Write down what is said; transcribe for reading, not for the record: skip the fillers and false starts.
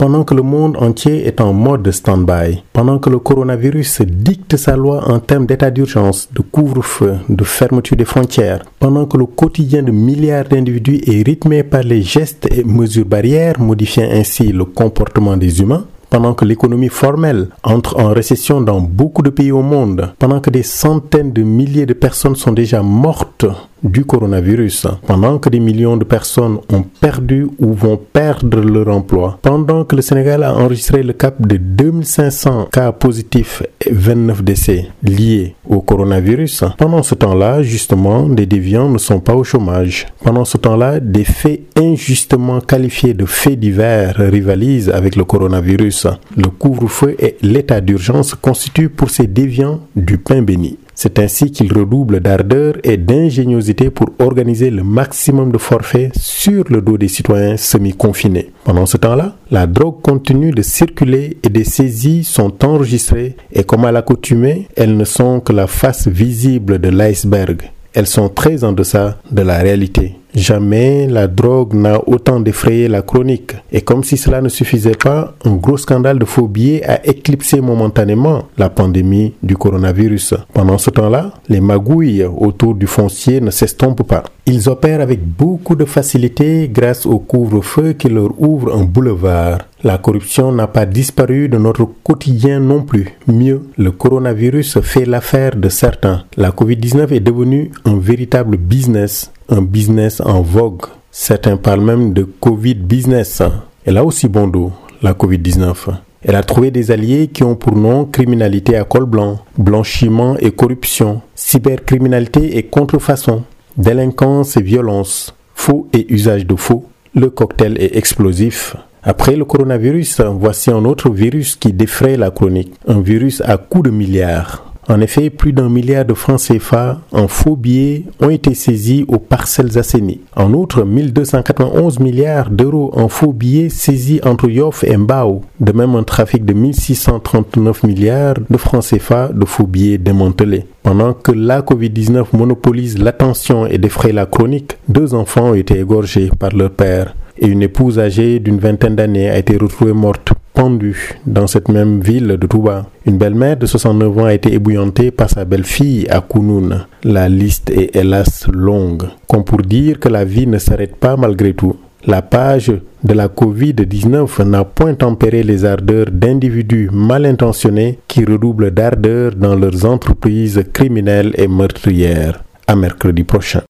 pendant que le monde entier est en mode stand-by, pendant que le coronavirus dicte sa loi en termes d'état d'urgence, de couvre-feu, de fermeture des frontières, pendant que le quotidien de milliards d'individus est rythmé par les gestes et mesures barrières, modifiant ainsi le comportement des humains, pendant que l'économie formelle entre en récession dans beaucoup de pays au monde, pendant que des centaines de milliers de personnes sont déjà mortes du coronavirus, pendant que des millions de personnes ont perdu ou vont perdre leur emploi, pendant que le Sénégal a enregistré le cap de 2500 cas positifs et 29 décès liés au coronavirus, pendant ce temps-là, justement, des déviants ne sont pas au chômage. Pendant ce temps-là, des faits injustement qualifiés de faits divers rivalisent avec le coronavirus. Le couvre-feu et l'état d'urgence constituent pour ces déviants du pain béni. C'est ainsi qu'ils redoublent d'ardeur et d'ingéniosité pour organiser le maximum de forfaits sur le dos des citoyens semi-confinés. Pendant ce temps-là, la drogue continue de circuler et des saisies sont enregistrées et comme à l'accoutumée, elles ne sont que la face visible de l'iceberg. Elles sont très en deçà de la réalité. Jamais la drogue n'a autant défrayé la chronique. Et comme si cela ne suffisait pas, un gros scandale de faux billets a éclipsé momentanément la pandémie du coronavirus. Pendant ce temps-là, les magouilles autour du foncier ne s'estompent pas. Ils opèrent avec beaucoup de facilité grâce au couvre-feu qui leur ouvre un boulevard. La corruption n'a pas disparu de notre quotidien non plus. Mieux, le coronavirus fait l'affaire de certains. La Covid-19 est devenue un véritable business. Un business en vogue. Certains parlent même de Covid business. Elle a aussi bon dos, la Covid-19. Elle a trouvé des alliés qui ont pour nom criminalité à col blanc, blanchiment et corruption, cybercriminalité et contrefaçon, délinquance et violence, faux et usage de faux. Le cocktail est explosif. Après le coronavirus, voici un autre virus qui défraie la chronique. Un virus à coups de milliards. En effet, plus d'1 milliard de francs CFA en faux billets ont été saisis aux Parcelles Assainies. En outre, 1291 milliards d'euros en faux billets saisis entre Yoff et Mbao. De même, un trafic de 1639 milliards de francs CFA de faux billets démantelés. Pendant que la Covid-19 monopolise l'attention et défraie la chronique, 2 enfants ont été égorgés par leur père. Et une épouse âgée d'une vingtaine d'années a été retrouvée morte, pendue, dans cette même ville de Touba. Une belle-mère de 69 ans a été ébouillantée par sa belle-fille à Kounoune. La liste est hélas longue, comme pour dire que la vie ne s'arrête pas malgré tout. La page de la Covid-19 n'a point tempéré les ardeurs d'individus mal intentionnés qui redoublent d'ardeur dans leurs entreprises criminelles et meurtrières. À mercredi prochain.